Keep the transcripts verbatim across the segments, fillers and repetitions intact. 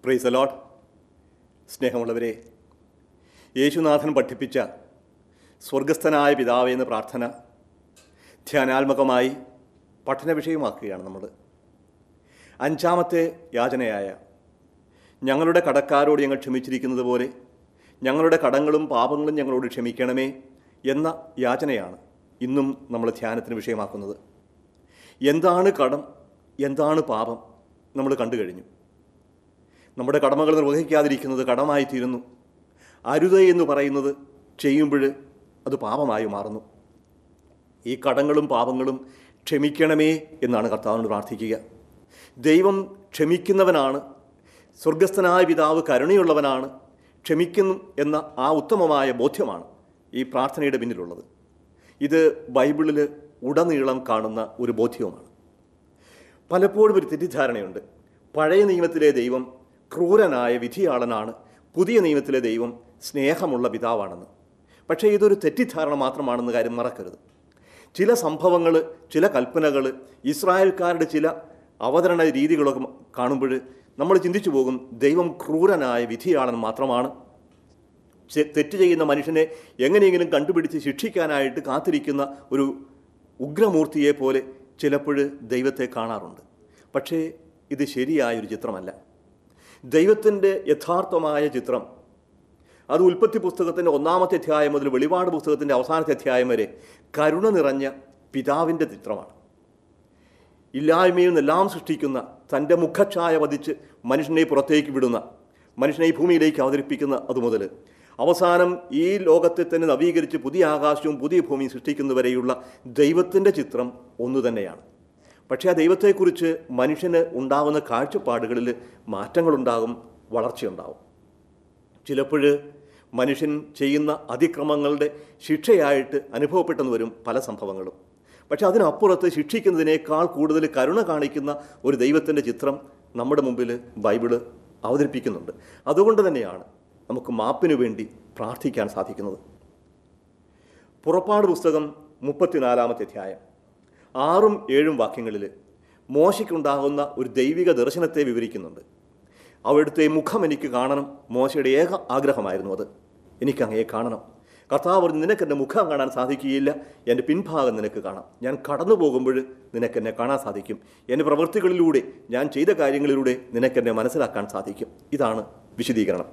Praise the Lord. സ്നേഹമുള്ളവരെ, യേശുനാഥൻ പഠിപ്പിച്ച സ്വർഗസ്ഥനായ പിതാവേ എന്ന പ്രാർത്ഥന ധ്യാനാത്മകമായി പഠന വിഷയമാക്കുകയാണ് നമ്മൾ. അഞ്ചാമത്തെ യാചനയായ ഞങ്ങളുടെ കടക്കാരോട് ഞങ്ങൾ ക്ഷമിച്ചിരിക്കുന്നത് പോലെ ഞങ്ങളുടെ കടങ്ങളും പാപങ്ങളും ഞങ്ങളോട് ക്ഷമിക്കണമേ എന്ന യാചനയാണ് ഇന്നും നമ്മൾ ധ്യാനത്തിന് വിഷയമാക്കുന്നത്. എന്താണ് കടം, എന്താണ് പാപം നമ്മൾ കണ്ടു കഴിഞ്ഞു. നമ്മുടെ കടമകൾ നിർവഹിക്കാതിരിക്കുന്നത് കടമായിത്തീരുന്നു. അരുത് എന്ന് പറയുന്നത് ചെയ്യുമ്പോൾ അത് പാപമായി മാറുന്നു. ഈ കടങ്ങളും പാപങ്ങളും ക്ഷമിക്കണമേ എന്നാണ് കർത്താവിനോട് പ്രാർത്ഥിക്കുക. ദൈവം ക്ഷമിക്കുന്നവനാണ്, സ്വർഗസ്ഥനായ പിതാവ് കരുണയുള്ളവനാണ്, ക്ഷമിക്കുന്നു എന്ന ആ ഉത്തമമായ ബോധ്യമാണ് ഈ പ്രാർത്ഥനയുടെ പിന്നിലുള്ളത്. ഇത് ബൈബിളിൽ ഉടനീളം കാണുന്ന ഒരു ബോധ്യവുമാണ്. പലപ്പോഴും ഒരു തെറ്റിദ്ധാരണയുണ്ട്. പഴയ നിയമത്തിലെ ദൈവം ക്രൂരനായ വിധിയാളനാണ്, പുതിയ നിയമത്തിലെ ദൈവം സ്നേഹമുള്ള പിതാവാണെന്ന്. പക്ഷേ ഇതൊരു തെറ്റിദ്ധാരണ മാത്രമാണെന്ന കാര്യം മറക്കരുത്. ചില സംഭവങ്ങൾ, ചില കൽപ്പനകൾ, ഇസ്രായേൽക്കാരുടെ ചില അവതരണ രീതികളൊക്കെ കാണുമ്പോൾ നമ്മൾ ചിന്തിച്ചു പോകും, ദൈവം ക്രൂരനായ വിധിയാളൻ മാത്രമാണ്. തെറ്റ് ചെയ്യുന്ന മനുഷ്യനെ എങ്ങനെയെങ്കിലും കണ്ടുപിടിച്ച് ശിക്ഷിക്കാനായിട്ട് കാത്തിരിക്കുന്ന ഒരു ഉഗ്രമൂർത്തിയെ പോലെ ചിലപ്പോൾ ദൈവത്തെ കാണാറുണ്ട്. പക്ഷേ ഇത് ശരിയായൊരു ചിത്രമല്ല. ദൈവത്തിൻ്റെ യഥാർത്ഥമായ ചിത്രം അത് ഉൽപ്പത്തി പുസ്തകത്തിൻ്റെ ഒന്നാമത്തെ അധ്യായം മുതൽ വെളിപാട് പുസ്തകത്തിൻ്റെ അവസാനത്തെ അധ്യായം വരെ കരുണ നിറഞ്ഞ പിതാവിൻ്റെ ചിത്രമാണ്. ഇല്ലായ്മയിൽ നിന്നെല്ലാം സൃഷ്ടിക്കുന്ന, തൻ്റെ മുഖഛായ വധിച്ച് മനുഷ്യനെ പുറത്തേക്ക് വിടുന്ന, മനുഷ്യനെ ഈ ഭൂമിയിലേക്ക് അവതരിപ്പിക്കുന്ന അതുമുതൽ അവസാനം ഈ ലോകത്തെ തന്നെ നവീകരിച്ച് പുതിയ ആകാശവും പുതിയ ഭൂമിയും സൃഷ്ടിക്കുന്നവരെയുള്ള ദൈവത്തിൻ്റെ ചിത്രം ഒന്നു തന്നെയാണ്. പക്ഷേ ആ ദൈവത്തെക്കുറിച്ച് മനുഷ്യന് ഉണ്ടാകുന്ന കാഴ്ചപ്പാടുകളിൽ മാറ്റങ്ങളുണ്ടാകും, വളർച്ചയുണ്ടാകും. ചിലപ്പോൾ മനുഷ്യൻ ചെയ്യുന്ന അതിക്രമങ്ങളുടെ ശിക്ഷയായിട്ട് അനുഭവപ്പെട്ടെന്ന് വരും പല സംഭവങ്ങളും. പക്ഷെ അതിനപ്പുറത്ത് ശിക്ഷിക്കുന്നതിനേക്കാൾ കൂടുതൽ കരുണ കാണിക്കുന്ന ഒരു ദൈവത്തിൻ്റെ ചിത്രം നമ്മുടെ മുമ്പിൽ ബൈബിള് അവതരിപ്പിക്കുന്നുണ്ട്. അതുകൊണ്ട് തന്നെയാണ് നമുക്ക് മാപ്പിനു വേണ്ടി പ്രാർത്ഥിക്കാൻ സാധിക്കുന്നത്. പുറപ്പാട് പുസ്തകം മുപ്പത്തിനാലാമത്തെ അധ്യായം ആറും ഏഴും വാക്യങ്ങളിൽ മോശയ്ക്കുണ്ടാകുന്ന ഒരു ദൈവിക ദർശനത്തെ വിവരിക്കുന്നുണ്ട്. അവിടുത്തെ മുഖം എനിക്ക് കാണണം. മോശയുടെ ഏക ആഗ്രഹമായിരുന്നു അത്. എനിക്കങ്ങയെ കാണണം. കർത്താവ് പറഞ്ഞു, നിനക്കെൻ്റെ മുഖം കാണാൻ സാധിക്കുകയില്ല, എൻ്റെ പിൻഭാഗം നിനക്ക് കാണാം. ഞാൻ കടന്നു പോകുമ്പോൾ നിനക്കെന്നെ കാണാൻ സാധിക്കും. എൻ്റെ പ്രവൃത്തികളിലൂടെ, ഞാൻ ചെയ്ത കാര്യങ്ങളിലൂടെ നിനക്കെന്നെ മനസ്സിലാക്കാൻ സാധിക്കും. ഇതാണ് വിശദീകരണം.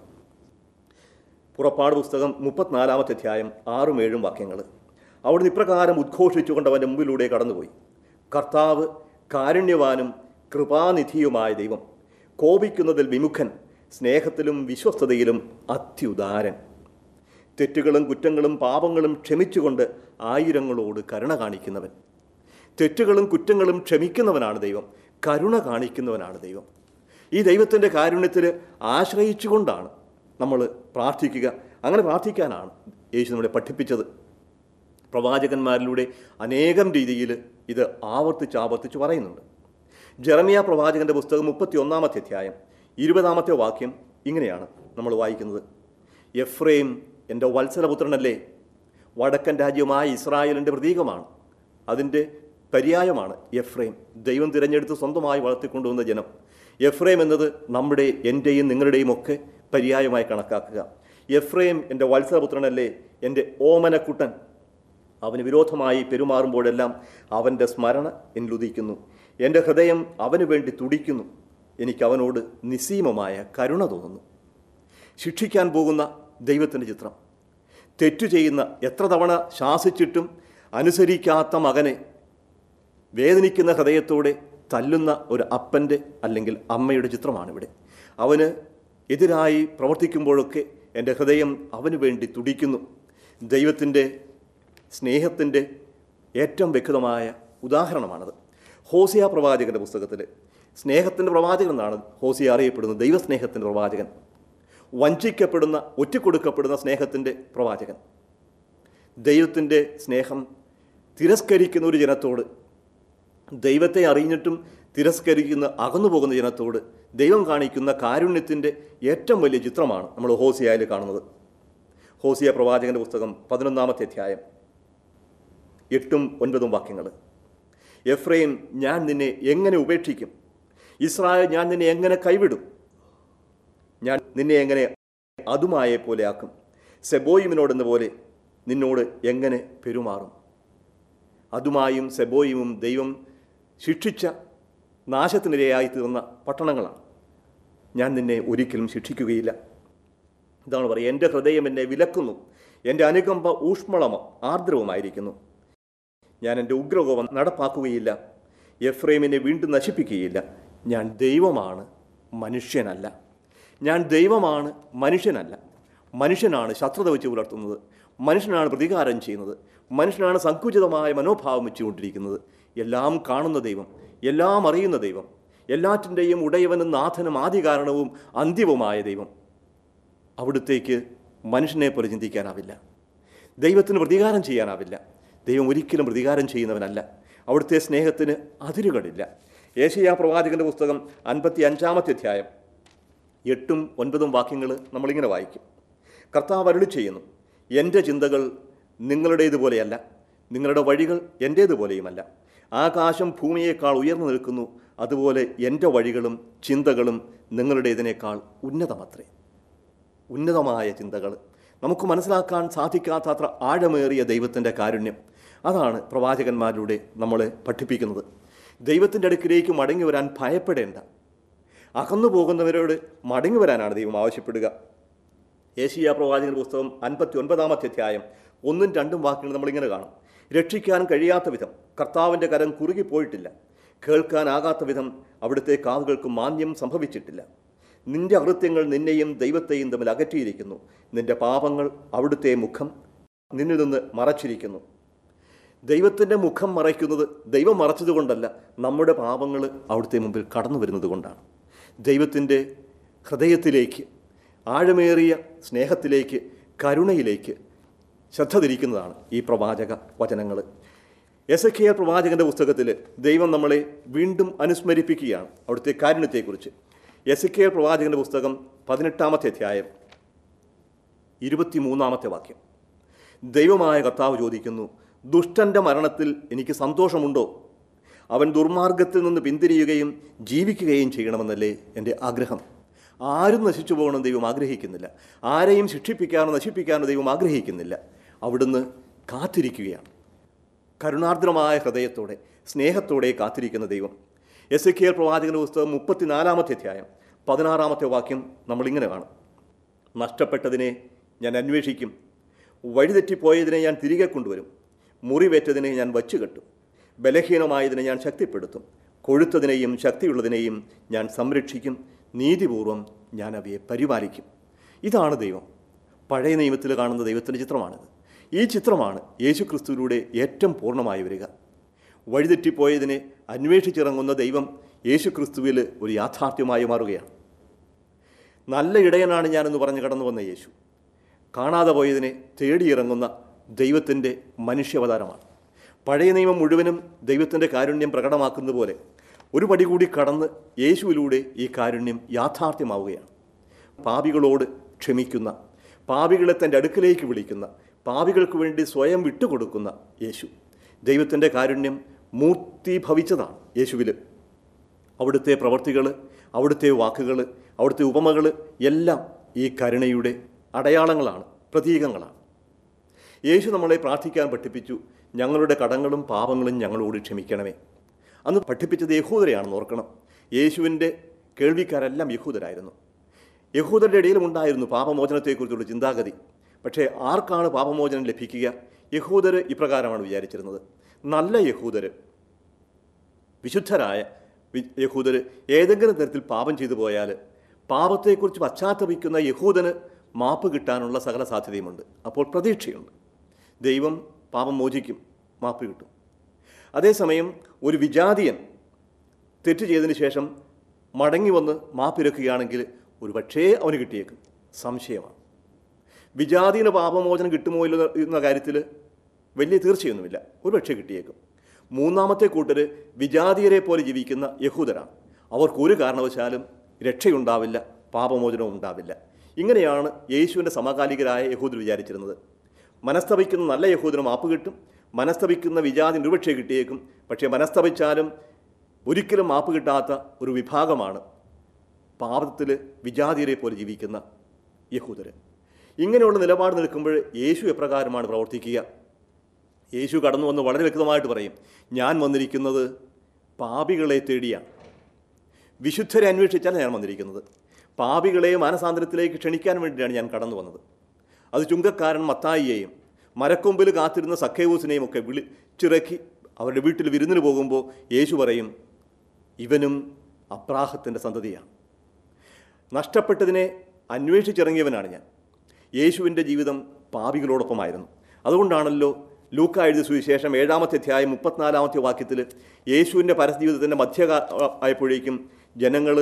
പുറപ്പാട് പുസ്തകം മുപ്പത്തിനാലാമത്തെ അധ്യായം ആറും ഏഴും വാക്യങ്ങൾ. അവിടുന്ന് ഇപ്രകാരം ഉദ്ഘോഷിച്ചുകൊണ്ട് അവൻ്റെ മുമ്പിലൂടെ കടന്നുപോയി. കർത്താവ് കാരുണ്യവാനും കൃപാനിധിയുമായ ദൈവം, കോപിക്കുന്നതിൽ വിമുഖൻ, സ്നേഹത്തിലും വിശ്വസ്തതയിലും അത്യുദാരൻ, തെറ്റുകളും കുറ്റങ്ങളും പാപങ്ങളും ക്ഷമിച്ചുകൊണ്ട് ആയിരങ്ങളോട് കരുണ കാണിക്കുന്നവൻ. തെറ്റുകളും കുറ്റങ്ങളും ക്ഷമിക്കുന്നവനാണ് ദൈവം, കരുണ കാണിക്കുന്നവനാണ് ദൈവം. ഈ ദൈവത്തിൻ്റെ കാരുണ്യത്തിൽ ആശ്രയിച്ചുകൊണ്ടാണ് നമ്മൾ പ്രാർത്ഥിക്കുക. അങ്ങനെ പ്രാർത്ഥിക്കാനാണ് യേശു നമ്മളെ പഠിപ്പിച്ചത്. പ്രവാചകന്മാരിലൂടെ അനേകം രീതിയിൽ ഇത് ആവർത്തിച്ച് ആവർത്തിച്ച് പറയുന്നുണ്ട്. ജെറമിയ പ്രവാചകൻ്റെ പുസ്തകം മുപ്പത്തി ഒന്നാമത്തെ അധ്യായം ഇരുപതാമത്തെ വാക്യം ഇങ്ങനെയാണ് നമ്മൾ വായിക്കുന്നത്. എഫ്രൈം എൻ്റെ വത്സലപുത്രനല്ലേ, വടക്കൻ രാജ്യമായ ഇസ്രായേലിൻ്റെ പ്രതീകമാണ്. അതിൻ്റെ പര്യായമാണ് എഫ്രൈം, ദൈവം തിരഞ്ഞെടുത്ത് സ്വന്തമായി വളർത്തിക്കൊണ്ടുവന്ന ജനം. എഫ്രൈം എന്നത് നമ്മുടെ, എൻ്റെയും നിങ്ങളുടെയും ഒക്കെ പര്യായമായി കണക്കാക്കുക. എഫ്രൈം എൻ്റെ വത്സലപുത്രനല്ലേ, എൻ്റെ ഓമനക്കുട്ടൻ. അവന് വിരോധമായി പെരുമാറുമ്പോഴെല്ലാം അവൻ്റെ സ്മരണ എന്നിലുദിക്കുന്നു. എൻ്റെ ഹൃദയം അവന് വേണ്ടി തുടിക്കുന്നു. എനിക്ക് അവനോട് നിസ്സീമമായ കരുണ തോന്നുന്നു. ശിക്ഷിക്കാൻ പോകുന്ന ദൈവത്തിൻ്റെ ചിത്രം. തെറ്റു ചെയ്യുന്ന, എത്ര തവണ ശാസിച്ചിട്ടും അനുസരിക്കാത്ത മകനെ വേദനിക്കുന്ന ഹൃദയത്തോടെ തല്ലുന്ന ഒരു അപ്പൻ്റെ അല്ലെങ്കിൽ അമ്മയുടെ ചിത്രമാണിവിടെ. അവന് എതിരായി പ്രവർത്തിക്കുമ്പോഴൊക്കെ എൻ്റെ ഹൃദയം അവന് വേണ്ടി തുടിക്കുന്നു. ദൈവത്തിൻ്റെ സ്നേഹത്തിൻ്റെ ഏറ്റവും വ്യക്തമായ ഉദാഹരണമാണത്. ഹോസിയ പ്രവാചകൻ്റെ പുസ്തകത്തിൽ സ്നേഹത്തിൻ്റെ പ്രവാചകൻ എന്നാണ് ഹോസിയ അറിയപ്പെടുന്നത്. ദൈവസ്നേഹത്തിൻ്റെ പ്രവാചകൻ, വഞ്ചിക്കപ്പെടുന്ന, ഒറ്റിക്കൊടുക്കപ്പെടുന്ന സ്നേഹത്തിൻ്റെ പ്രവാചകൻ. ദൈവത്തിൻ്റെ സ്നേഹം തിരസ്കരിക്കുന്ന ഒരു ജനത്തോട്, ദൈവത്തെ അറിഞ്ഞിട്ടും തിരസ്കരിക്കുന്ന, അകന്നു പോകുന്ന ജനത്തോട് ദൈവം കാണിക്കുന്ന കാരുണ്യത്തിൻ്റെ ഏറ്റവും വലിയ ചിത്രമാണ് നമ്മൾ ഹോസിയയിൽ കാണുന്നത്. ഹോസിയ പ്രവാചകൻ്റെ പുസ്തകം പതിനൊന്നാമത്തെ അധ്യായം എട്ടും ഒൻപതും വാക്യങ്ങൾ. എഫ്രൈം, ഞാൻ നിന്നെ എങ്ങനെ ഉപേക്ഷിക്കും? ഇസ്രായേൽ, ഞാൻ നിന്നെ എങ്ങനെ കൈവിടും? നിന്നെ എങ്ങനെ അതുമായ പോലെ ആക്കും? സെബോയിമിനോടെന്ന പോലെ നിന്നോട് എങ്ങനെ പെരുമാറും? അതുമായും സെബോയിമും ദൈവം ശിക്ഷിച്ച നാശത്തിനിരയായി തീർന്ന പട്ടണങ്ങളാണ്. ഞാൻ നിന്നെ ഒരിക്കലും ശിക്ഷിക്കുകയില്ല. ഇതാണ് പറയുക, എൻ്റെ ഹൃദയം എന്നെ വിലക്കുന്നു, എൻ്റെ അനുകമ്പ ഊഷ്മളമോ ആർദ്രവുമായിരിക്കുന്നു. ഞാൻ എൻ്റെ ഉഗ്രകോപം നടപ്പാക്കുകയില്ല, എഫ്രൈമിനെ വീണ്ടും നശിപ്പിക്കുകയില്ല. ഞാൻ ദൈവമാണ്, മനുഷ്യനല്ല. ഞാൻ ദൈവമാണ്, മനുഷ്യനല്ല. മനുഷ്യനാണ് ശത്രുത വെച്ച് പുലർത്തുന്നത്, മനുഷ്യനാണ് പ്രതികാരം ചെയ്യുന്നത്, മനുഷ്യനാണ് സങ്കുചിതമായ മനോഭാവം വെച്ചുകൊണ്ടിരിക്കുന്നത്. എല്ലാം കാണുന്ന ദൈവം, എല്ലാം അറിയുന്ന ദൈവം, എല്ലാറ്റിൻ്റെയും ഉടയവനും നാഥനും ആദികാരണവും അന്ത്യവുമായ ദൈവം, അവിടുത്തേക്ക് മനുഷ്യനെ പോലെ ചിന്തിക്കാനാവില്ല. ദൈവത്തിന് പ്രതികാരം ചെയ്യാനാവില്ല. ദൈവം ഒരിക്കലും പ്രതികാരം ചെയ്യുന്നവനല്ല. അവിടുത്തെ സ്നേഹത്തിന് അതിരുകളില്ല. യേശയ്യാ പ്രവാചകൻ്റെ പുസ്തകം അൻപത്തി അഞ്ചാമത്തെ അധ്യായം എട്ടും ഒൻപതും വാക്യങ്ങൾ നമ്മളിങ്ങനെ വായിക്കും. കർത്താവ് അരുളി ചെയ്യുന്നു, എൻ്റെ ചിന്തകൾ നിങ്ങളുടേതുപോലെയല്ല, നിങ്ങളുടെ വഴികൾ എൻ്റേതുപോലെയുമല്ല. ആകാശം ഭൂമിയേക്കാൾ ഉയർന്നു നിൽക്കുന്നു, അതുപോലെ എൻ്റെ വഴികളും ചിന്തകളും നിങ്ങളുടേതിനേക്കാൾ ഉന്നതമത്രേ. ഉന്നതമായ ചിന്തകൾ, നമുക്ക് മനസ്സിലാക്കാൻ സാധിക്കാത്തത്ര ആഴമേറിയ ദൈവത്തിൻ്റെ കാരുണ്യം, അതാണ് പ്രവാചകന്മാരിലൂടെ നമ്മളെ പഠിപ്പിക്കുന്നത്. ദൈവത്തിൻ്റെ അടുക്കിലേക്ക് മടങ്ങി വരാൻ ഭയപ്പെടേണ്ട. അകന്നു പോകുന്നവരോട് മടങ്ങി വരാനാണ് ദൈവം ആവശ്യപ്പെടുക. യേശയ്യാ പ്രവാചകന്റെ പുസ്തകം അൻപത്തി ഒൻപതാമത്തെ അധ്യായം ഒന്നും രണ്ടും വാക്യങ്ങൾ നമ്മളിങ്ങനെ കാണും. രക്ഷിക്കാൻ കഴിയാത്ത വിധം കർത്താവിൻ്റെ കരം കുറുകിപ്പോയിട്ടില്ല, കേൾക്കാനാകാത്ത വിധം അവിടുത്തെ കാതുകൾക്ക് മാന്യം സംഭവിച്ചിട്ടില്ല. നിന്റെ അകൃത്യങ്ങൾ നിന്നെയും ദൈവത്തെയും തമ്മിൽ അകറ്റിയിരിക്കുന്നു, നിന്റെ പാപങ്ങൾ അവിടുത്തെ മുഖം നിന്നിൽ നിന്ന് മറച്ചിരിക്കുന്നു. ദൈവത്തിൻ്റെ മുഖം മറയ്ക്കുന്നത് ദൈവം മറച്ചതുകൊണ്ടല്ല, നമ്മുടെ പാപങ്ങൾ അവിടുത്തെ മുമ്പിൽ കടന്നു വരുന്നത് കൊണ്ടാണ്. ദൈവത്തിൻ്റെ ഹൃദയത്തിലേക്ക്, ആഴമേറിയ സ്നേഹത്തിലേക്ക്, കരുണയിലേക്ക് ശ്രദ്ധ തിരിക്കുന്നതാണ് ഈ പ്രവാചക വചനങ്ങൾ. എസെക്കിയേൽ പ്രവാചകൻ്റെ പുസ്തകത്തിൽ ദൈവം നമ്മളെ വീണ്ടും അനുസ്മരിപ്പിക്കുകയാണ് അവിടുത്തെ കാരുണ്യത്തെക്കുറിച്ച്. എസെക്കിയേൽ പ്രവാചകൻ്റെ പുസ്തകം പതിനെട്ടാമത്തെ അധ്യായം ഇരുപത്തി മൂന്നാമത്തെ വാക്യം. ദൈവമായ കർത്താവ് ചോദിക്കുന്നു, ദുഷ്ടൻ്റെ മരണത്തിൽ എനിക്ക് സന്തോഷമുണ്ടോ? അവൻ ദുർമാർഗത്തിൽ നിന്ന് പിന്തിരിയുകയും ജീവിക്കുകയും ചെയ്യണമെന്നല്ലേ എൻ്റെ ആഗ്രഹം. ആരും നശിച്ചു പോകണം ദൈവം ആഗ്രഹിക്കുന്നില്ല. ആരെയും ശിക്ഷിപ്പിക്കാനോ നശിപ്പിക്കാനോ ദൈവം ആഗ്രഹിക്കുന്നില്ല. അവിടുന്ന് കാത്തിരിക്കുകയാണ്. കരുണാർദ്രമായ ഹൃദയത്തോടെ, സ്നേഹത്തോടെ കാത്തിരിക്കുന്ന ദൈവം. എസെക്കിയേൽ പ്രവാചകന്റെ പുസ്തകം മുപ്പത്തിനാലാമത്തെ അധ്യായം പതിനാറാമത്തെ വാക്യം നമ്മളിങ്ങനെ കാണും. നഷ്ടപ്പെട്ടതിനെ ഞാൻ അന്വേഷിക്കും, വഴിതെറ്റിപ്പോയതിനെ ഞാൻ തിരികെ കൊണ്ടുവരും, മുറിവേറ്റതിനെ ഞാൻ വച്ചുകെട്ടും, ബലഹീനമായതിനെ ഞാൻ ശക്തിപ്പെടുത്തും, കൊഴുത്തതിനെയും ശക്തിയുള്ളതിനെയും ഞാൻ സംരക്ഷിക്കും, നീതിപൂർവം ഞാൻ അവയെ പരിപാലിക്കും. ഇതാണ് ദൈവം. പഴയ നിയമത്തിൽ കാണുന്ന ദൈവത്തിൻ്റെ ചിത്രമാണിത്. ഈ ചിത്രമാണ് യേശുക്രിസ്തുവിലൂടെ ഏറ്റവും പൂർണ്ണമായി വരിക. വഴിതെറ്റിപ്പോയതിനെ അന്വേഷിച്ചിറങ്ങുന്ന ദൈവം യേശുക്രിസ്തുവിൽ ഒരു യാഥാർത്ഥ്യമായി മാറുകയാണ്. നല്ല ഇടയനാണ് ഞാനെന്ന് പറഞ്ഞ് കടന്നു വന്ന യേശു കാണാതെ പോയതിനെ തേടിയിറങ്ങുന്ന ദൈവത്തിൻ്റെ മനുഷ്യാവതാരമാണ്. പഴയ നിയമം മുഴുവനും ദൈവത്തിൻ്റെ കാരുണ്യം പ്രകടമാക്കുന്ന പോലെ ഒരു പടി കൂടി കടന്ന് യേശുവിലൂടെ ഈ കാരുണ്യം യാഥാർത്ഥ്യമാവുകയാണ്. പാപികളോട് ക്ഷമിക്കുന്ന, പാപികളെ തൻ്റെ അടുക്കലേക്ക് വിളിക്കുന്ന, പാപികൾക്ക് വേണ്ടി സ്വയം വിട്ടുകൊടുക്കുന്ന യേശു. ദൈവത്തിൻ്റെ കാരുണ്യം മൂർത്തീഭവിച്ചതാണ് യേശുവിൽ. അവിടുത്തെ പ്രവൃത്തികൾ, അവിടുത്തെ വാക്കുകൾ, അവിടുത്തെ ഉപമകൾ എല്ലാം ഈ കരുണയുടെ അടയാളങ്ങളാണ്, പ്രതീകങ്ങളാണ്. യേശു നമ്മളെ പ്രാർത്ഥിക്കാൻ പഠിപ്പിച്ചു, ഞങ്ങളുടെ കടങ്ങളും പാപങ്ങളും ഞങ്ങളോട് ക്ഷമിക്കണമേ. അന്ന് പഠിപ്പിച്ചത് യഹൂദരെയാണെന്ന് ഓർക്കണം. യേശുവിൻ്റെ കേൾവിക്കാരെല്ലാം യഹൂദരായിരുന്നു. യഹൂദരുടെ ഇടയിലും ഉണ്ടായിരുന്നു പാപമോചനത്തെക്കുറിച്ചുള്ള ചിന്താഗതി. പക്ഷേ ആർക്കാണ് പാപമോചനം ലഭിക്കുക? യഹൂദർ ഇപ്രകാരമാണ് വിചാരിച്ചിരുന്നത്. നല്ല യഹൂദർ, വിശുദ്ധരായ യഹൂദർ ഏതെങ്കിലും തരത്തിൽ പാപം ചെയ്തു പോയാൽ പാപത്തെക്കുറിച്ച് പശ്ചാത്തപിക്കുന്ന യഹൂദന് മാപ്പ് കിട്ടാനുള്ള സകല സാധ്യതയുമുണ്ട്. അപ്പോൾ പ്രതീക്ഷയുണ്ട്, ദൈവം പാപം മോചിക്കും, മാപ്പ് കിട്ടും. അതേസമയം ഒരു വിജാതിയൻ തെറ്റ് ചെയ്തതിന് ശേഷം മടങ്ങി വന്ന് മാപ്പിരക്കുകയാണെങ്കിൽ ഒരു പക്ഷേ അവന് കിട്ടിയേക്കും. സംശയമാണ്. വിജാതിന് പാപമോചനം കിട്ടുമോ ഇല്ല എന്ന കാര്യത്തിൽ വലിയ തീർച്ചയൊന്നുമില്ല. ഒരു പക്ഷേ കിട്ടിയേക്കും. മൂന്നാമത്തെ കൂട്ടർ വിജാതിയരെ പോലെ ജീവിക്കുന്ന യഹൂദരാണ്. അവർക്കൊരു കാരണവശാലും രക്ഷയുണ്ടാവില്ല, പാപമോചനവും ഉണ്ടാവില്ല. ഇങ്ങനെയാണ് യേശുവിൻ്റെ സമകാലികരായ യഹൂദർ വിചാരിച്ചിരുന്നത്. മനസ്തപിക്കുന്ന നല്ല യഹൂദന് മാപ്പ് കിട്ടും, മനസ്തപിക്കുന്ന വിജാതി ഒരുപക്ഷെ കിട്ടിയേക്കും. പക്ഷേ മനസ്തപിച്ചാലും ഒരിക്കലും മാപ്പ് കിട്ടാത്ത ഒരു വിഭാഗമാണ് പാപത്തിൽ വിജാതിയരെ പോലെ ജീവിക്കുന്ന യഹൂദർ. ഇങ്ങനെയുള്ള നിലപാട് നിൽക്കുമ്പോൾ യേശു എപ്രകാരമാണ് പ്രവർത്തിക്കുക? യേശു കടന്നു വന്ന് വളരെ വ്യക്തമായിട്ട് പറയും, ഞാൻ വന്നിരിക്കുന്നത് പാപികളെ തേടിയാണ്, വിശുദ്ധരെ അന്വേഷിച്ചാണ് ഞാൻ വന്നിരിക്കുന്നത്. പാപികളെ മാനസാന്തരത്തിലേക്ക് ക്ഷണിക്കാൻ വേണ്ടിയാണ് ഞാൻ കടന്നു വന്നത്. അത് ചുങ്കക്കാരൻ മത്തായിയെയും മരക്കൊമ്പിൽ കാത്തിരുന്ന സക്കേവൂസിനെയും ഒക്കെ വിളിച്ചിറക്കി അവരുടെ വീട്ടിൽ വിരുന്നിന് പോകുമ്പോൾ യേശു പറയും, ഇവനും അബ്രാഹത്തിൻ്റെ സന്തതിയാണ്. നഷ്ടപ്പെട്ടതിനെ അന്വേഷിച്ചിറങ്ങിയവനാണ് ഞാൻ. യേശുവിൻ്റെ ജീവിതം പാപികളോടൊപ്പമായിരുന്നു. അതുകൊണ്ടാണല്ലോ ലൂക്ക എഴുതിയ സുവിശേഷം ഏഴാമത്തെ അധ്യായം മുപ്പത്തിനാലാമത്തെ വാക്യത്തിൽ യേശുവിൻ്റെ പരസ്യജീവിതത്തിൻ്റെ മധ്യ ആയപ്പോഴേക്കും ജനങ്ങൾ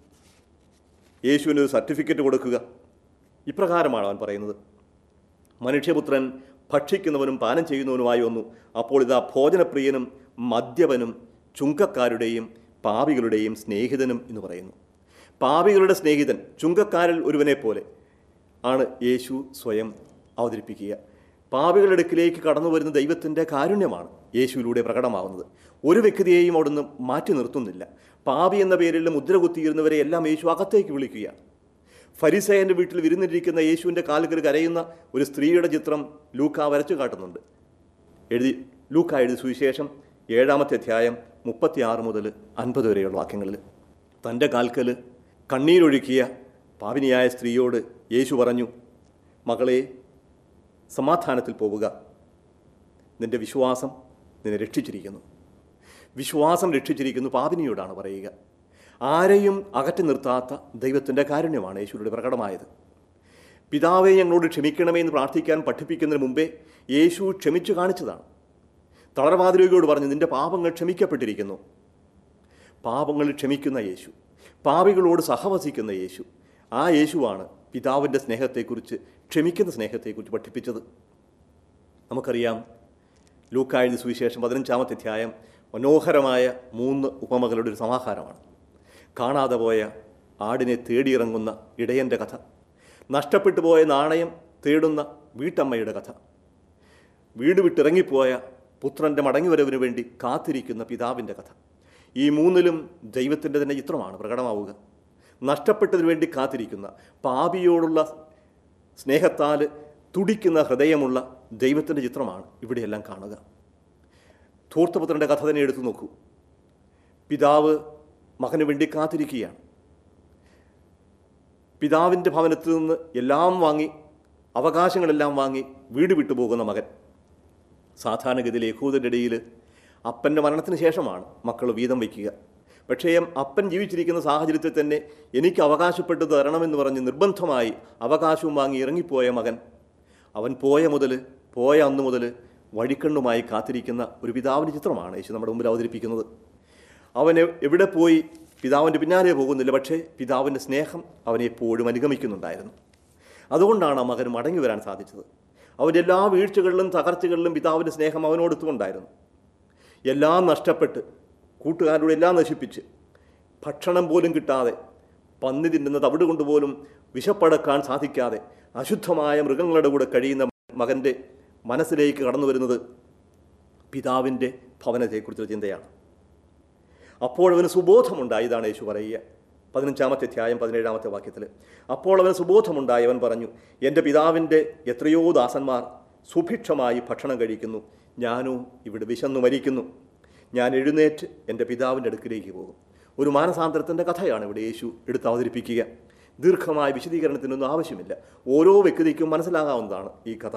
യേശുവിന് ഒരു സർട്ടിഫിക്കറ്റ് കൊടുക്കുക. ഇപ്രകാരമാണ് അവൻ പറയുന്നത്, മനുഷ്യപുത്രൻ ഭക്ഷിക്കുന്നവനും പാനം ചെയ്യുന്നവനുമായി വന്നു. അപ്പോൾ ഇതാ ഭോജനപ്രിയനും മദ്യപനും ചുങ്കക്കാരുടെയും പാപികളുടെയും സ്നേഹിതനും എന്ന് പറയുന്നു. പാപികളുടെ സ്നേഹിതൻ, ചുങ്കക്കാരിൽ ഒരുവനെ പോലെ ആണ് യേശു സ്വയം അവതരിപ്പിക്കുക. പാപികളുടെ അടുക്കിലേക്ക് കടന്നു വരുന്ന ദൈവത്തിൻ്റെ കാരുണ്യമാണ് യേശുവിലൂടെ പ്രകടമാവുന്നത്. ഒരു വ്യക്തിയെയും അവിടുന്ന് മാറ്റി നിർത്തുന്നില്ല. പാപി എന്ന പേരിൽ മുദ്ര കുത്തിയിരുന്നവരെ എല്ലാം യേശു അകത്തേക്ക് വിളിക്കുകയാണ്. ഫരിസേയൻ്റെ വീട്ടിൽ വിരുന്നിരിക്കുന്ന യേശുവിൻ്റെ കാലുകൾ കരയുന്ന ഒരു സ്ത്രീയുടെ ചിത്രം ലൂക്ക വരച്ചു കാട്ടുന്നുണ്ട്. എഴുതി ലൂക്ക എഴുതി സുവിശേഷം ഏഴാമത്തെ അധ്യായം മുപ്പത്തി ആറ് മുതൽ അൻപത് വരെയുള്ള വാക്യങ്ങളിൽ തൻ്റെ കാൽക്കൽ കണ്ണീരൊഴുക്കിയ പാപിനിയായ സ്ത്രീയോട് യേശു പറഞ്ഞു, മകളെ, സമാധാനത്തിൽ പോവുക, നിൻ്റെ വിശ്വാസം നിന്നെ രക്ഷിച്ചിരിക്കുന്നു. വിശ്വാസം രക്ഷിച്ചിരിക്കുന്നു പാപിനിയോടാണ് പറയുക. ആരെയും അകറ്റി നിർത്താത്ത ദൈവത്തിൻ്റെ കാരുണ്യമാണ് യേശുവിലൂടെ പ്രകടമായത്. പിതാവെ, ഞങ്ങളോട് ക്ഷമിക്കണമേ എന്ന് പ്രാർത്ഥിക്കാൻ പഠിപ്പിക്കുന്നതിന് മുമ്പേ യേശു ക്ഷമിച്ചു കാണിച്ചതാണ്. തളർവാതിരോഗിയോട് പറഞ്ഞു, നിൻ്റെ പാപങ്ങൾ ക്ഷമിക്കപ്പെട്ടിരിക്കുന്നു. പാപങ്ങൾ ക്ഷമിക്കുന്ന യേശു, പാപികളോട് സഹവസിക്കുന്ന യേശു, ആ യേശുവാണ് പിതാവിൻ്റെ സ്നേഹത്തെക്കുറിച്ച്, ക്ഷമിക്കുന്ന സ്നേഹത്തെക്കുറിച്ച് പഠിപ്പിച്ചത്. നമുക്കറിയാം, ലൂക്ക എഴുതിയ സുവിശേഷം പതിനഞ്ചാമത്തെ അധ്യായം മനോഹരമായ മൂന്ന് ഉപമകളുടെ ഒരു സമാഹാരമാണ്. കാണാതെ പോയ ആടിനെ തേടിയിറങ്ങുന്ന ഇടയൻ്റെ കഥ, നഷ്ടപ്പെട്ടു പോയ നാണയം തേടുന്ന വീട്ടമ്മയുടെ കഥ, വീട് വിട്ടിറങ്ങിപ്പോയ പുത്രൻ്റെ മടങ്ങിവരവിന് വേണ്ടി കാത്തിരിക്കുന്ന പിതാവിൻ്റെ കഥ. ഈ മൂന്നിലും ദൈവത്തിൻ്റെ തന്നെ ചിത്രമാണ് പ്രകടമാവുക. നഷ്ടപ്പെട്ടതിന് വേണ്ടി കാത്തിരിക്കുന്ന, പാപിയോടുള്ള സ്നേഹത്താൽ തുടിക്കുന്ന ഹൃദയമുള്ള ദൈവത്തിൻ്റെ ചിത്രമാണ് ഇവിടെയെല്ലാം കാണുക. ധൂർത്തപുത്രൻ്റെ കഥ തന്നെ എടുത്തു നോക്കൂ. പിതാവ് മകന് വേണ്ടി കാത്തിരിക്കുകയാണ്. പിതാവിൻ്റെ ഭവനത്തിൽ നിന്ന് എല്ലാം വാങ്ങി, അവകാശങ്ങളെല്ലാം വാങ്ങി വീട് വിട്ടുപോകുന്ന മകൻ. സാധാരണഗതിയിൽ യഹൂദരുടെ ഇടയിൽ അപ്പൻ്റെ മരണത്തിന് ശേഷമാണ് മക്കൾ വീതം വയ്ക്കുക. പക്ഷേ അപ്പൻ ജീവിച്ചിരിക്കുന്ന സാഹചര്യത്തിൽ തന്നെ എനിക്ക് അവകാശപ്പെട്ടു തരണമെന്ന് പറഞ്ഞ് നിർബന്ധമായി അവകാശവും വാങ്ങി ഇറങ്ങിപ്പോയ മകൻ, അവൻ പോയ മുതൽ പോയ അന്ന് മുതൽ വഴിക്കണ്ണുമായി കാത്തിരിക്കുന്ന ഒരു പിതാവിൻ്റെ ചിത്രമാണ് യേശു നമ്മുടെ മുമ്പിൽ അവതരിപ്പിക്കുന്നത്. അവൻ എവിടെ പോയി പിതാവിൻ്റെ പിന്നാലെ പോകുന്നില്ല, പക്ഷേ പിതാവിൻ്റെ സ്നേഹം അവനെ എപ്പോഴും അനുഗമിക്കുന്നുണ്ടായിരുന്നു. അതുകൊണ്ടാണ് ആ മകന് മടങ്ങി വരാൻ സാധിച്ചത്. അവൻ്റെ എല്ലാ വീഴ്ചകളിലും തകർച്ചകളിലും പിതാവിൻ്റെ സ്നേഹം അവനോടൊത്തുകൊണ്ടായിരുന്നു. എല്ലാം നഷ്ടപ്പെട്ട്, കൂട്ടുകാരുടെ എല്ലാം നശിപ്പിച്ച്, ഭക്ഷണം പോലും കിട്ടാതെ, പന്നി തിന്നുന്ന തവിട് കൊണ്ടുപോലും വിശപ്പടക്കാൻ സാധിക്കാതെ അശുദ്ധമായ മൃഗങ്ങളുടെ കൂടെ കഴിയുന്ന മകൻ്റെ മനസ്സിലേക്ക് കടന്നു വരുന്നത് പിതാവിൻ്റെ ഭവനത്തെക്കുറിച്ചുള്ള ചിന്തയാണ്. അപ്പോൾ അവന് സുബോധമുണ്ടായി. ഇതാണ് യേശു പറയുക പതിനഞ്ചാമത്തെ അധ്യായം പതിനേഴാമത്തെ വാക്യത്തിൽ. അപ്പോൾ അവന് സുബോധമുണ്ടായി. അവൻ പറഞ്ഞു, എൻ്റെ പിതാവിൻ്റെ എത്രയോ ദാസന്മാർ സുഭിക്ഷമായി ഭക്ഷണം കഴിക്കുന്നു, ഞാനോ ഇവിടെ വിശന്നു മരിക്കുന്നു. ഞാൻ എഴുന്നേറ്റ് എൻ്റെ പിതാവിൻ്റെ അടുക്കിലേക്ക് പോകും. ഒരു മാനസാന്തരത്തിൻ്റെ കഥയാണ് ഇവിടെ യേശു എടുത്ത് അവതരിപ്പിക്കുക. ദീർഘമായ വിശദീകരണത്തിനൊന്നും ആവശ്യമില്ല. ഓരോ വ്യക്തിക്കും മനസ്സിലാകാവുന്നതാണ് ഈ കഥ.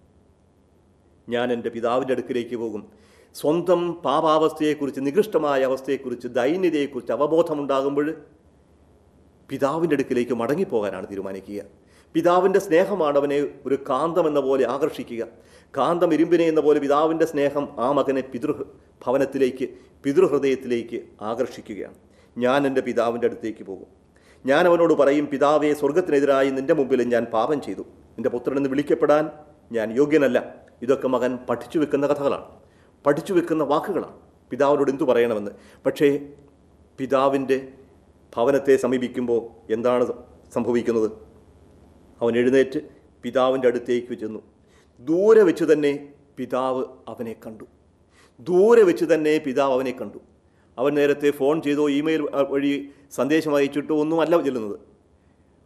ഞാൻ എൻ്റെ പിതാവിൻ്റെ അടുക്കിലേക്ക് പോകും. സ്വന്തം പാപാവസ്ഥയെക്കുറിച്ച്, നികൃഷ്ടമായ അവസ്ഥയെക്കുറിച്ച്, ദൈന്യതയെക്കുറിച്ച് അവബോധമുണ്ടാകുമ്പോൾ പിതാവിൻ്റെ അടുക്കിലേക്ക് മടങ്ങിപ്പോകാനാണ് തീരുമാനിക്കുക. പിതാവിൻ്റെ സ്നേഹമാണ് അവനെ ഒരു കാന്തം എന്ന പോലെ ആകർഷിക്കുക. കാന്തം ഇരുമ്പിനെ എന്ന പോലെ പിതാവിൻ്റെ സ്നേഹം ആ മകനെ പിതൃ ഭവനത്തിലേക്ക്, പിതൃഹൃദയത്തിലേക്ക് ആകർഷിക്കുകയാണ്. ഞാൻ എൻ്റെ പിതാവിൻ്റെ അടുത്തേക്ക് പോകും. ഞാൻ അവനോട് പറയും, പിതാവെ, സ്വർഗത്തിനെതിരായി നിൻ്റെ മുമ്പിൽ ഞാൻ പാപം ചെയ്തു. നിൻ്റെ പുത്രനെന്ന് വിളിക്കപ്പെടാൻ ഞാൻ യോഗ്യനല്ല. ഇതൊക്കെ മകൻ പഠിച്ചു വെക്കുന്ന കഥകളാണ്, പഠിച്ചു വെക്കുന്ന വാക്കുകളാണ്, പിതാവിനോട് എന്തു പറയണമെന്ന്. പക്ഷേ പിതാവിൻ്റെ ഭവനത്തെ സമീപിക്കുമ്പോൾ എന്താണ് സംഭവിക്കുന്നത്? അവൻ എഴുന്നേറ്റ് പിതാവിൻ്റെ അടുത്തേക്ക് ചെന്നു. ദൂരെ വെച്ച് തന്നെ പിതാവ് അവനെ കണ്ടു. ദൂരെ വെച്ച് തന്നെ പിതാവ് അവനെ കണ്ടു. അവൻ നേരത്തെ ഫോൺ ചെയ്തോ ഇമെയിൽ വഴി സന്ദേശം അയച്ചിട്ടോ ഒന്നുമല്ല ചെല്ലുന്നത്.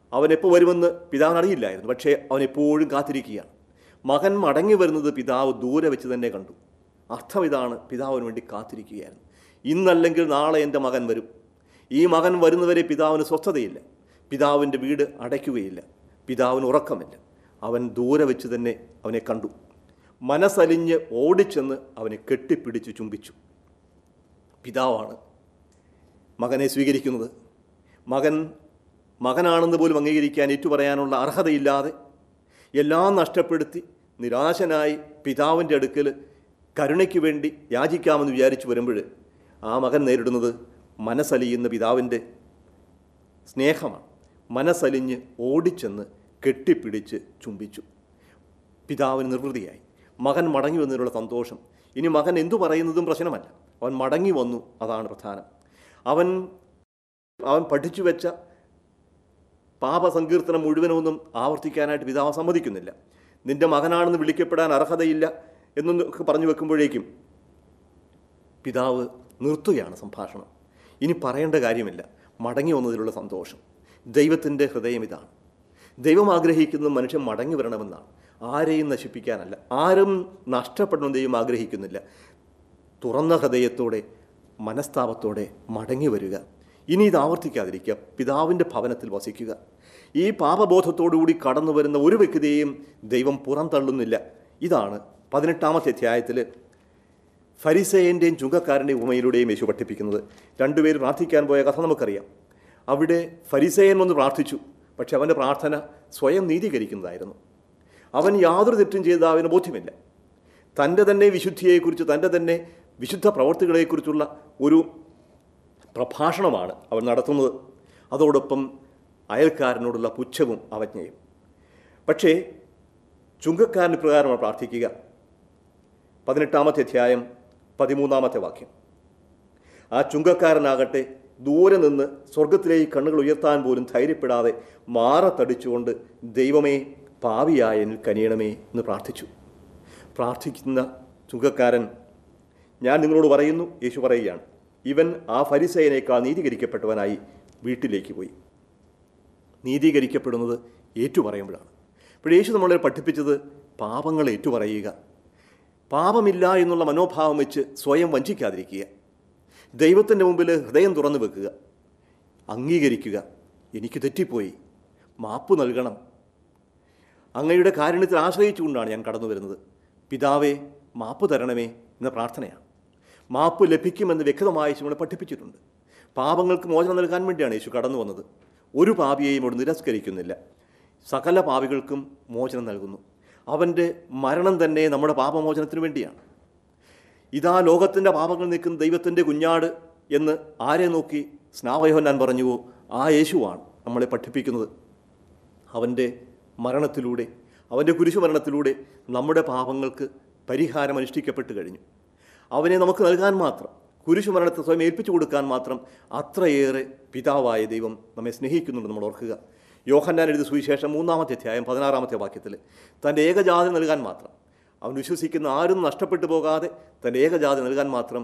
അവൻ എപ്പോൾ വരുമെന്ന് പിതാവിന് അറിയില്ലായിരുന്നു. പക്ഷേ അവൻ എപ്പോഴും കാത്തിരിക്കുകയാണ്. മകൻ മടങ്ങി വരുന്നത് പിതാവ് ദൂരെ വെച്ച് തന്നെ കണ്ടു. അർത്ഥം ഇതാണ്, പിതാവിന് വേണ്ടി കാത്തിരിക്കുകയായിരുന്നു. ഇന്നല്ലെങ്കിൽ നാളെ എൻ്റെ മകൻ വരും. ഈ മകൻ വരുന്നവരെ പിതാവിന് സ്വസ്ഥതയില്ല. പിതാവിൻ്റെ വീട് അടയ്ക്കുകയില്ല. പിതാവിന് ഉറക്കമില്ല. അവൻ ദൂരെ വെച്ച് തന്നെ അവനെ കണ്ടു. മനസ്സലിഞ്ഞ് ഓടിച്ചെന്ന് അവനെ കെട്ടിപ്പിടിച്ച് ചുംബിച്ചു. പിതാവാണ് മകനെ സ്വീകരിക്കുന്നത്. മകൻ മകനാണെന്ന് പോലും അംഗീകരിക്കാൻ ഏറ്റുപറയാനുള്ള അർഹതയില്ലാതെ എല്ലാം നഷ്ടപ്പെടുത്തി നിരാശനായി പിതാവിൻ്റെ അടുക്കൽ കരുണയ്ക്ക് വേണ്ടി യാചിക്കാമെന്ന് വിചാരിച്ചു വരുമ്പോൾ ആ മകൻ നേരിടുന്നത് മനസ്സലിയുന്ന പിതാവിൻ്റെ സ്നേഹമാണ്. മനസ്സലിഞ്ഞ് ഓടിച്ചെന്ന് കെട്ടിപ്പിടിച്ച് ചുംബിച്ചു. പിതാവിന് നിർവൃതിയായി. മകൻ മടങ്ങി വന്നതിനുള്ള സന്തോഷം. ഇനി മകൻ എന്തു പറയുന്നതും പ്രശ്നമല്ല, അവൻ മടങ്ങി വന്നു, അതാണ് പ്രധാനം. അവൻ അവൻ പഠിച്ചു വെച്ച പാപസങ്കീർത്തനം മുഴുവനൊന്നും ആവർത്തിക്കാനായിട്ട് പിതാവ് സമ്മതിക്കുന്നില്ല. നിന്റെ മകനാണെന്ന് വിളിക്കപ്പെടാൻ അർഹതയില്ല എന്നൊക്കെ പറഞ്ഞു വെക്കുമ്പോഴേക്കും പിതാവ് നിർത്തുകയാണ് സംഭാഷണം. ഇനി പറയേണ്ട കാര്യമില്ല, മടങ്ങി വന്നതിലുള്ള സന്തോഷം. ദൈവത്തിൻ്റെ ഹൃദയം ഇതാണ്. ദൈവം ആഗ്രഹിക്കുന്നത് മനുഷ്യൻ മടങ്ങി വരണമെന്നാണ്, ആരെയും നശിപ്പിക്കാനല്ല. ആരും നഷ്ടപ്പെടണം ദൈവം ആഗ്രഹിക്കുന്നില്ല. തുറന്ന ഹൃദയത്തോടെ മനസ്താപത്തോടെ മടങ്ങി വരിക. ഇനി ഇത് ആവർത്തിക്കാതിരിക്കുക. പിതാവിൻ്റെ ഭവനത്തിൽ വസിക്കുക. ഈ പാപബോധത്തോടുകൂടി കടന്നു വരുന്ന ഒരു വ്യക്തിയെയും ദൈവം പുറന്തള്ളുന്നില്ല. ഇതാണ് പതിനെട്ടാമത്തെ അധ്യായത്തിൽ ഫരിസേയൻ്റെയും ചുങ്കക്കാരൻ്റെയും ഉപമയിലൂടെയും യേശു പഠിപ്പിക്കുന്നത്. രണ്ടുപേർ പ്രാർത്ഥിക്കാൻ പോയ കഥ നമുക്കറിയാം. അവിടെ ഫരിസേയൻ വന്ന് പ്രാർത്ഥിച്ചു. പക്ഷെ അവൻ്റെ പ്രാർത്ഥന സ്വയം നീതീകരിക്കുന്നതായിരുന്നു. അവൻ യാതൊരു തെറ്റും ചെയ്ത അവന് ബോധ്യമില്ല. തൻ്റെ തന്നെ വിശുദ്ധിയെക്കുറിച്ച്, തൻ്റെ തന്നെ വിശുദ്ധ പ്രവർത്തികളെക്കുറിച്ചുള്ള ഒരു പ്രഭാഷണമാണ് അവൻ നടത്തുന്നത്. അതോടൊപ്പം അയൽക്കാരനോടുള്ള പുച്ഛവും അവജ്ഞയും. പക്ഷേ ചുങ്കക്കാരന് പ്രകാരമാണ് പ്രാർത്ഥിക്കുക. പതിനെട്ടാമത്തെ അധ്യായം പതിമൂന്നാമത്തെ വാക്യം. ആ ചുങ്കക്കാരനാകട്ടെ ദൂരെ നിന്ന് സ്വർഗത്തിലേക്ക് കണ്ണുകൾ ഉയർത്താൻ പോലും ധൈര്യപ്പെടാതെ മാറത്തടിച്ചുകൊണ്ട് ദൈവമേ പാപിയായ എന്നിൽ കനിയണമേ എന്ന് പ്രാർത്ഥിച്ചു. പ്രാർത്ഥിക്കുന്ന ചുങ്കക്കാരൻ, ഞാൻ നിങ്ങളോട് പറയുന്നു, യേശു പറയുകയാണ്, ഇവൻ ആ ഫരിസേയനേക്കാൾ നീതീകരിക്കപ്പെട്ടവനായി വീട്ടിലേക്ക് പോയി. നീതീകരിക്കപ്പെടുന്നത് ഏറ്റുപറയുമ്പോഴാണ്. ഇപ്പോൾ യേശു നമ്മളെ പഠിപ്പിച്ചത് പാപങ്ങൾ ഏറ്റുപറയുക, പാപമില്ല എന്നുള്ള മനോഭാവം വെച്ച് സ്വയം വഞ്ചിക്കാതിരിക്കുക, ദൈവത്തിൻ്റെ മുമ്പിൽ ഹൃദയം തുറന്നു വെക്കുക, അംഗീകരിക്കുക, എനിക്ക് തെറ്റിപ്പോയി, മാപ്പ് നൽകണം, അങ്ങയുടെ കാരുണ്യത്തിൽ ആശ്രയിച്ചുകൊണ്ടാണ് ഞാൻ കടന്നു വരുന്നത്, പിതാവേ മാപ്പ് തരണമേ എന്ന പ്രാർത്ഥനയാണ്. മാപ്പ് ലഭിക്കുമെന്ന് വ്യക്തമായി യേശു നമ്മളെ പഠിപ്പിച്ചിട്ടുണ്ട്. പാപങ്ങൾക്ക് മോചനം നൽകാൻ വേണ്ടിയാണ് യേശു കടന്നു വന്നത്. ഒരു പാപിയെയും അവിടെ നിരസ്കരിക്കുന്നില്ല. സകല പാപികൾക്കും മോചനം നൽകുന്നു. അവൻ്റെ മരണം തന്നെ നമ്മുടെ പാപമോചനത്തിന് വേണ്ടിയാണ്. ഇതാ ലോകത്തിൻ്റെ പാപങ്ങൾ നീക്കുന്ന ദൈവത്തിൻ്റെ കുഞ്ഞാട് എന്ന് ആരെ നോക്കി സ്നാപയോഹന്നാൻ പറഞ്ഞുവോ ആ യേശുവാണ് നമ്മളെ പഠിപ്പിക്കുന്നത്. അവൻ്റെ മരണത്തിലൂടെ, അവൻ്റെ കുരിശുമരണത്തിലൂടെ നമ്മുടെ പാപങ്ങൾക്ക് പരിഹാരം അനുഷ്ഠിക്കപ്പെട്ട് കഴിഞ്ഞു. അവനെ നമുക്ക് നൽകാൻ മാത്രം, കുരിശുമരണത്തെ സ്വയം ഏൽപ്പിച്ചു കൊടുക്കാൻ മാത്രം അത്രയേറെ പിതാവായ ദൈവം നമ്മെ സ്നേഹിക്കുന്നുണ്ട് നമ്മൾ ഓർക്കുക. യോഹന്നാൻ എഴുതിയ സുവിശേഷം മൂന്നാമത്തെ അധ്യായം പതിനാറാമത്തെ വാക്യത്തിൽ തൻ്റെ ഏകജാതി നൽകാൻ മാത്രം, അവൻ വിശ്വസിക്കുന്ന ആരും നഷ്ടപ്പെട്ടു പോകാതെ തൻ്റെ ഏകജാതി നൽകാൻ മാത്രം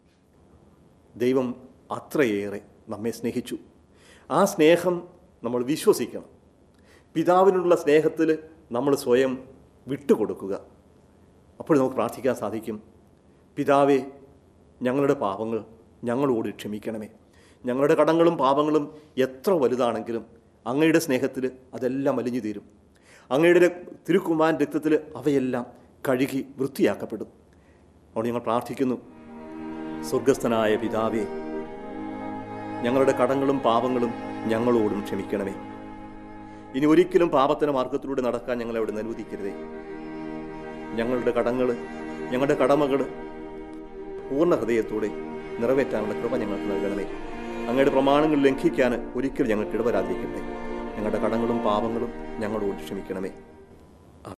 ദൈവം അത്രയേറെ നമ്മെ സ്നേഹിച്ചു. ആ സ്നേഹം നമ്മൾ വിശ്വസിക്കണം. പിതാവിനുള്ള സ്നേഹത്തിൽ നമ്മൾ സ്വയം വിട്ടുകൊടുക്കുക. അപ്പോൾ നമുക്ക് പ്രാർത്ഥിക്കാൻ സാധിക്കും, പിതാവേ ഞങ്ങളുടെ പാപങ്ങൾ ഞങ്ങളോട് ക്ഷമിക്കണമേ. ഞങ്ങളുടെ കടങ്ങളും പാപങ്ങളും എത്ര വലുതാണെങ്കിലും അങ്ങയുടെ സ്നേഹത്തിൽ അതെല്ലാം അലിഞ്ഞു തീരും. അങ്ങയുടെ തിരുക്കുമാൻ രക്തത്തിൽ അവയെല്ലാം കഴുകി വൃത്തിയാക്കപ്പെടും. അതുകൊണ്ട് ഞങ്ങൾ പ്രാർത്ഥിക്കുന്നു, സ്വർഗസ്ഥനായ പിതാവേ, ഞങ്ങളുടെ കടങ്ങളും പാപങ്ങളും ഞങ്ങളോടും ക്ഷമിക്കണമേ. ഇനി ഒരിക്കലും പാപത്തിൻ്റെ മാർഗത്തിലൂടെ നടക്കാൻ ഞങ്ങളെ അവിടെ അനുവദിക്കരുതേ. ഞങ്ങളുടെ കടങ്ങൾ, ഞങ്ങളുടെ കടമകൾ പൂർണ്ണ ഹൃദയത്തോടെ നിറവേറ്റാനുള്ള കൃപ ഞങ്ങൾക്ക് നൽകണമേ. അങ്ങയുടെ പ്രമാണങ്ങൾ ലംഘിക്കാൻ ഒരിക്കലും ഞങ്ങൾക്ക് ഇടവരാതിരിക്കട്ടെ. ഞങ്ങളുടെ കടങ്ങളും പാപങ്ങളും ഞങ്ങളോട് ക്ഷമിക്കണമേ.